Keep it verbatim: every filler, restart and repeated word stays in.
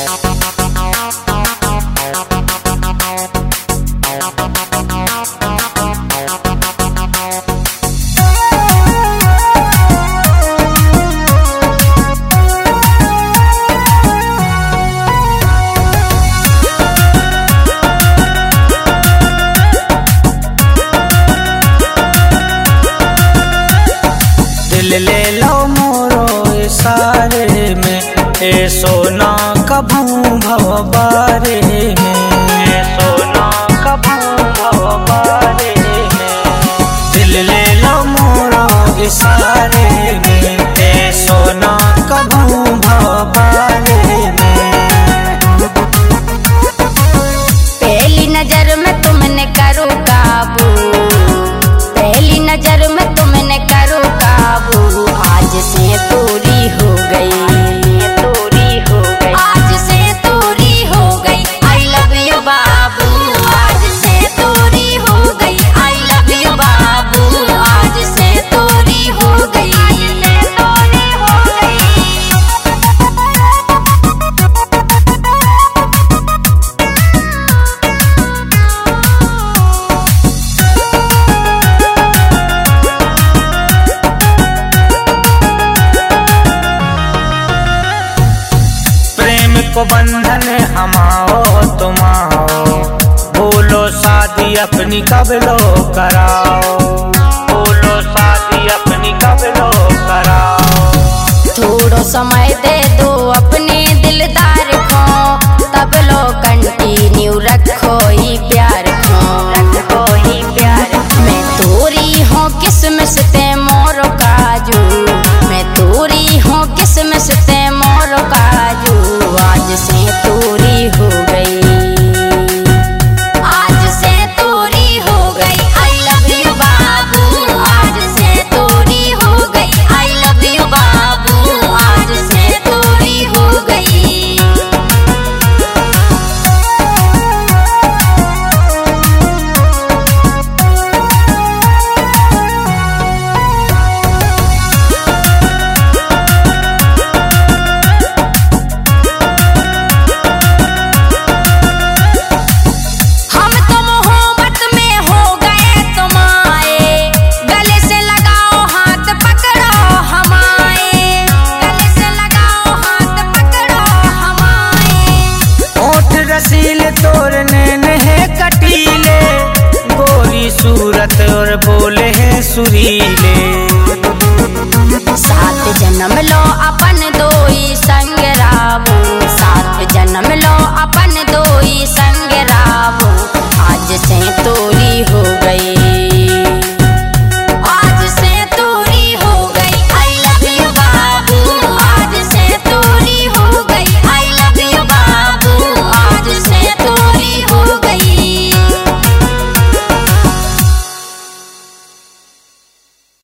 ले लो मोरो इशारे में, ए सोना कभू भव बारे में, ए सोना कभू भव बारे में। दिल ले लो मोरो इशारे में, ए सोना कभू भव बारे में। पहली नजर में तुमने करो काबू, पहली नजर में तुमने करो काबू, आज से दूरी हो गई, दूरी हो गई, आज से दूरी हो गई। आई लव यू बाबू, आज से दूरी हो गई। आई लव यू बाबू, आज से दूरी हो गई, आज से दूरी हो गई। को बंधन हमाओ तुमाओ, बोलो शादी अपनी कब लो कराओ, बोलो शादी अपनी कब लो कराओ। थोड़ो समय दे दो